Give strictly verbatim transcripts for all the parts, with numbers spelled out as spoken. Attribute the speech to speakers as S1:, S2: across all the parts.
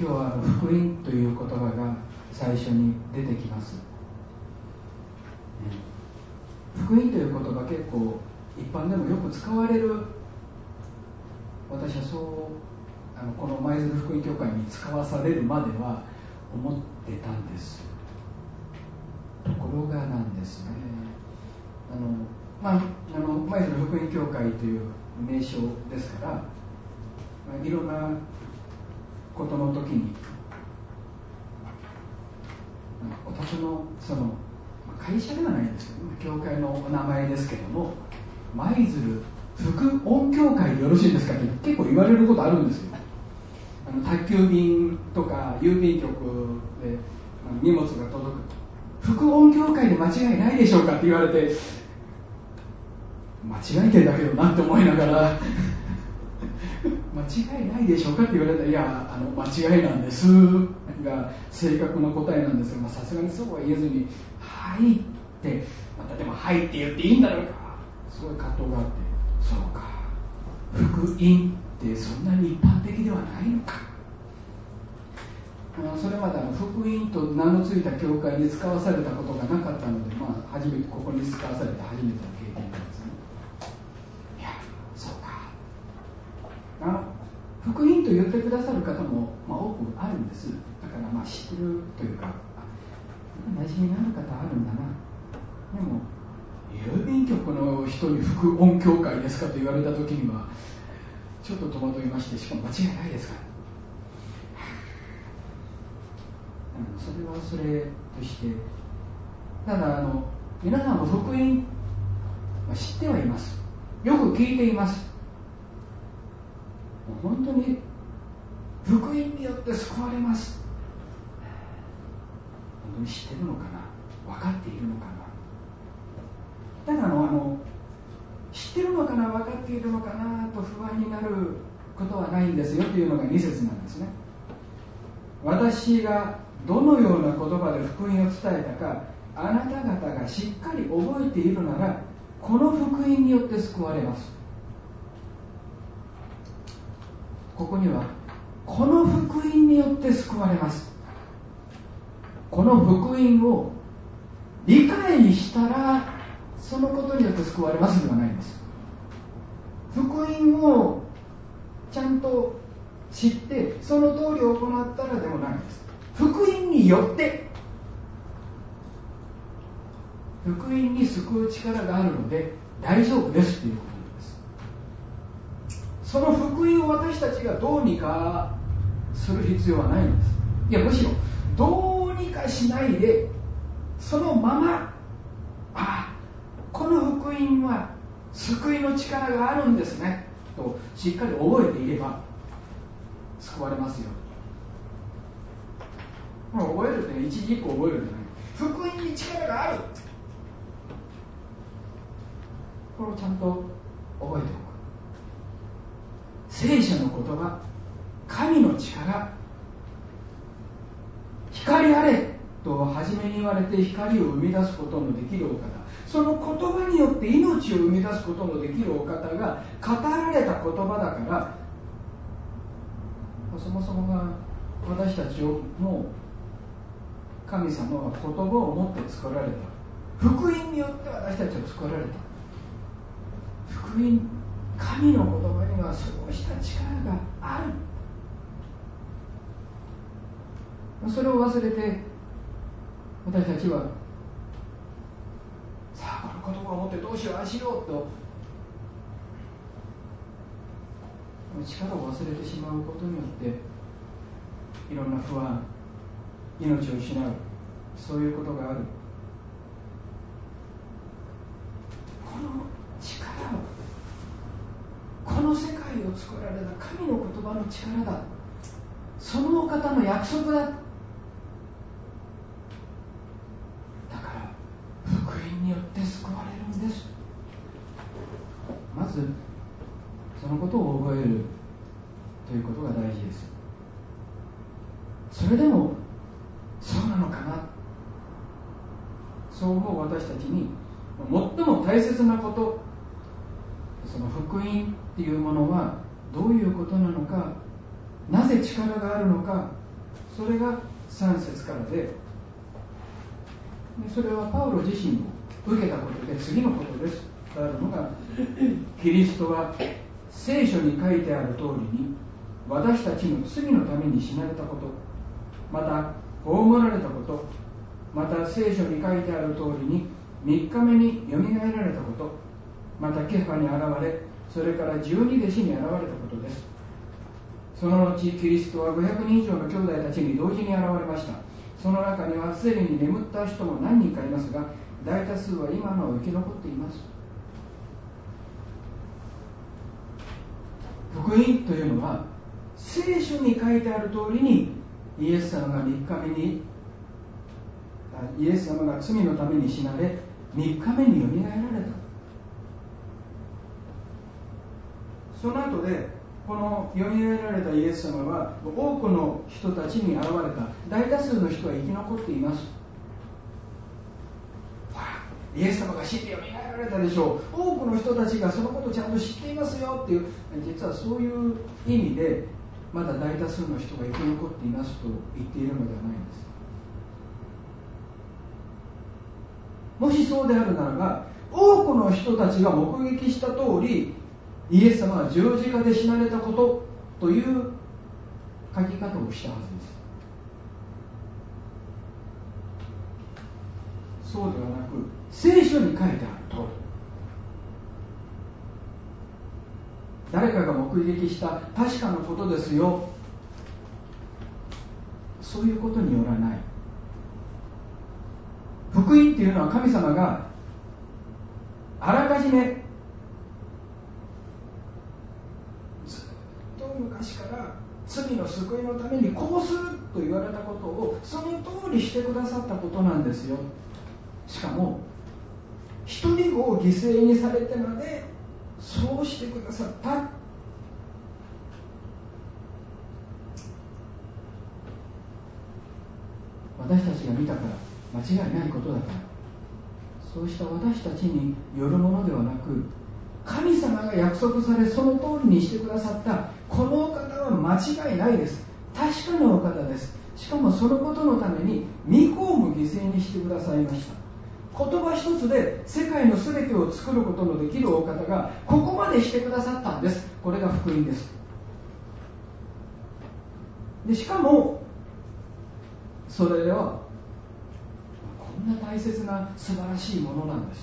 S1: 今日はあの福音という言葉が最初に出てきます。福音という言葉結構一般でもよく使われる、私はそうあのこの舞鶴福音教会に使わされるまでは思ってたんです。ところがなんですね、あのまああの舞鶴福音教会という名称ですから、まあ、いろんなことの時にお宅のその会社ではないんですけど、教会のお名前ですけども、舞鶴福音教会でよろしいですかって結構言われることあるんですよ。あの宅急便とか郵便局で荷物が届く、福音教会で間違いないでしょうかって言われて、間違えてんだけどなって思いながら間違いないでしょうかって言われたら、いやあの間違いなんですが正確な答えなんですが、さすがにそうは言えずに、はいって、またでもはいって言っていいんだろうか、すごい葛藤があって、そうか、福音ってそんなに一般的ではないのか。それまであの福音と名の付いた教会に使わされたことがなかったので、まあ、初めてここに使わされた初めての経験なんですね。いや、そうか、あの福音と言ってくださる方も、まあ、多くあるんです。だからまあ知ってるというか、馴染みのある方あるんだな。でも郵便局の人に福音教会ですかと言われた時にはちょっと戸惑いまして、しかも間違いないですか、それはそれとして、ただあの皆さんも福音は知ってはいます。よく聞いています。本当に福音によって救われます。本当に知ってるのかな、分かっているのかな。ただあのあの知ってるのかな、分かっているのかなと不安になることはないんですよというのがに節なんですね。私がどのような言葉で福音を伝えたか、あなた方がしっかり覚えているなら、この福音によって救われます。ここにはこの福音によって救われます。この福音を理解したらそのことによって救われますではないんです。福音をちゃんと知ってその通り行ったらでもないんです。福音によって福音に救う力があるので大丈夫ですということなんです。その福音を私たちがどうにかする必要はないんです。いや、むしろどうにかしないでそのまま、あ、この福音は救いの力があるんですねとしっかり覚えていれば救われますよ。まあ、覚えるって一字一句覚えるんじゃない。福音に力がある、これをちゃんと覚えておく。聖書の言葉、神の力、光あれと初めに言われて光を生み出すことのできるお方、その言葉によって命を生み出すことのできるお方が語られた言葉だから、そもそもが私たちをもう神様は言葉を持って作られた。福音によって私たちを作られた。福音、神の言葉にはそうした力がある。それを忘れて私たちはさあこの言葉を持ってどうしようああしようと力を忘れてしまうことによっていろんな不安、命を失う、そういうことがある。この力を、この世界を作られた神の言葉の力だ、そのお方の約束だ。だから福音によって救われるんです。まずそのことを覚えるということが大事です。それでもそうなのかな、そう思う私たちに最も大切なこと、その福音っていうものはどういうことなのか、なぜ力があるのか、 それがさん節からで、でそれはパウロ自身も受けたことで、次のことですがあるのが、キリストは聖書に書いてある通りに私たちの罪のために死なれたこと、また葬られたこと、また聖書に書いてある通りにみっかめによみがえられたこと、またケファに現れ、それから十二弟子に現れたことです。その後キリストはごひゃくにん以上の兄弟たちに同時に現れました。その中にはすでに眠った人も何人かいますが、大多数は今の生き残っています。福音というのは聖書に書いてある通りにイエス様がみっかめにイエス様が罪のために死なれみっかめによみがえられた。その後でこのよみがえられたイエス様は多くの人たちに現れた。大多数の人は生き残っています。イエス様が死んでよみがえられたでしょう。多くの人たちがそのことをちゃんと知っていますよっていう、実はそういう意味でまだ大多数の人が生き残っていますと言っているのではないんです。もしそうであるならば、多くの人たちが目撃した通りイエス様は十字架で死なれたことという書き方をしたはずです。そうではなく、聖書に書いてある通り、誰かが目撃した確かなことですよ、そういうことによらない。福音っていうのは神様があらかじめずっと昔から罪の救いのためにこうすると言われたことをその通りしてくださったことなんですよ。しかも一人子を犠牲にされてまでそうしてくださった。私たちが見たから間違いないことだから、そうした私たちによるものではなく、神様が約束されその通りにしてくださったこのお方は間違いないです。確かなお方です。しかもそのことのために御子をも犠牲にしてくださいました。言葉一つで世界の全てを作ることのできるお方がここまでしてくださったんです。これが福音です。でしかもそれではこんな大切な素晴らしいものなんです。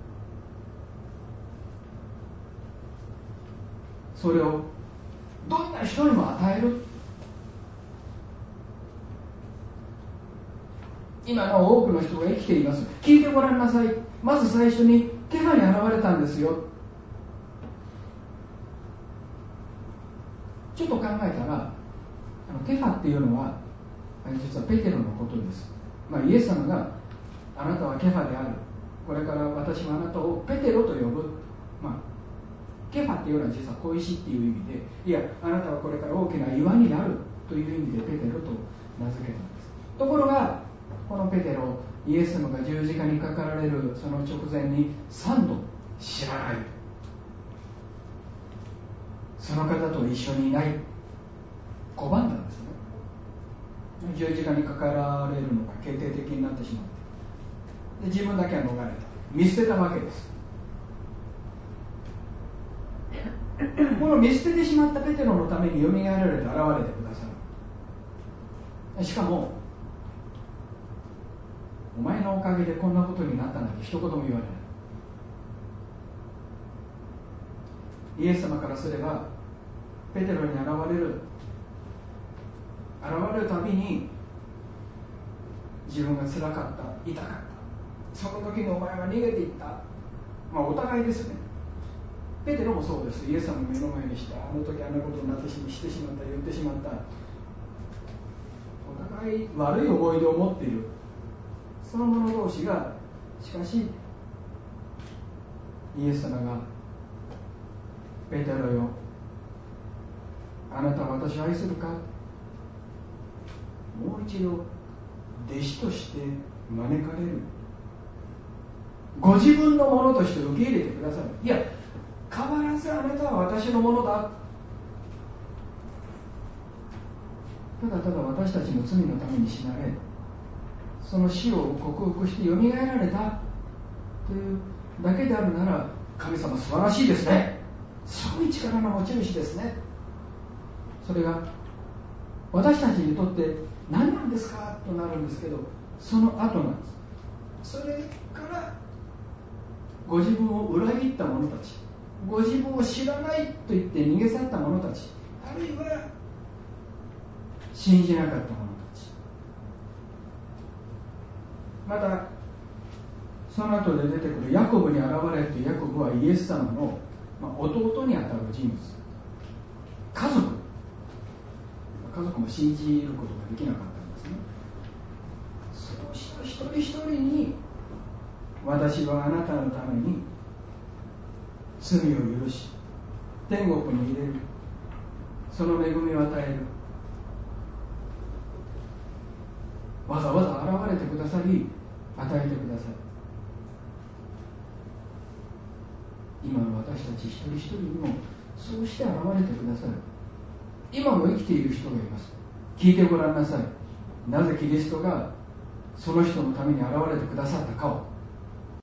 S1: それをどんな人にも与える。今の多くの人が生きています。聞いてごらんなさい。まず最初にケファに現れたんですよ。ちょっと考えたら、あのケファっていうのは実はペテロのことです。まあ、イエス様があなたはケファである、これから私はあなたをペテロと呼ぶ、まあ、ケファっていうのは実は小石っていう意味で、いやあなたはこれから大きな岩になるという意味でペテロと名付けたんです。ところがこのペテロ、イエス様が十字架にかかられるその直前にさんど知らない、その方と一緒にいない、拒んだんですね。十字架にかかられるのが決定的になってしまって、で自分だけは逃れた、見捨てたわけです。この見捨ててしまったペテロのためによみがえられて現れてくださる。しかもお前のおかげでこんなことになったなんて一言も言われない。イエス様からすればペテロに現れる現れるたびに自分が辛かった、痛かった、その時にお前は逃げていった、まあお互いですね。ペテロもそうです。イエス様を目の前にして、あの時あんなことになってしてしまった、言ってしまった、お互い悪い思い出を持っている、その者同士が、しかしイエス様がペテロよ、あなたは私を愛するか、もう一度弟子として招かれる、ご自分のものとして受け入れてくださる。いや変わらずあなたは私のものだ。 ただただ私たちの罪のために死なれ、その死を克服してよみがえられたというだけであるなら、神様素晴らしいですね、すごい力の持ち主ですね。それが私たちにとって何なんですかとなるんですけど、その後なんです。それからご自分を裏切った者たち、ご自分を知らないと言って逃げ去った者たち、あるいは信じなかった者たち、またその後で出てくるヤコブに現れて、ヤコブはイエス様の、まあ、弟にあたる人物、家族家族も信じることができなかったんですね。そうした一人一人に、私はあなたのために罪を許し天国に入れる、その恵みを与える、わざわざ現れてくださり与えてください。今の私たち一人一人にもそうして現れてくださる。今も生きている人がいます。聞いてごらんなさい。なぜキリストがその人のために現れてくださったかを。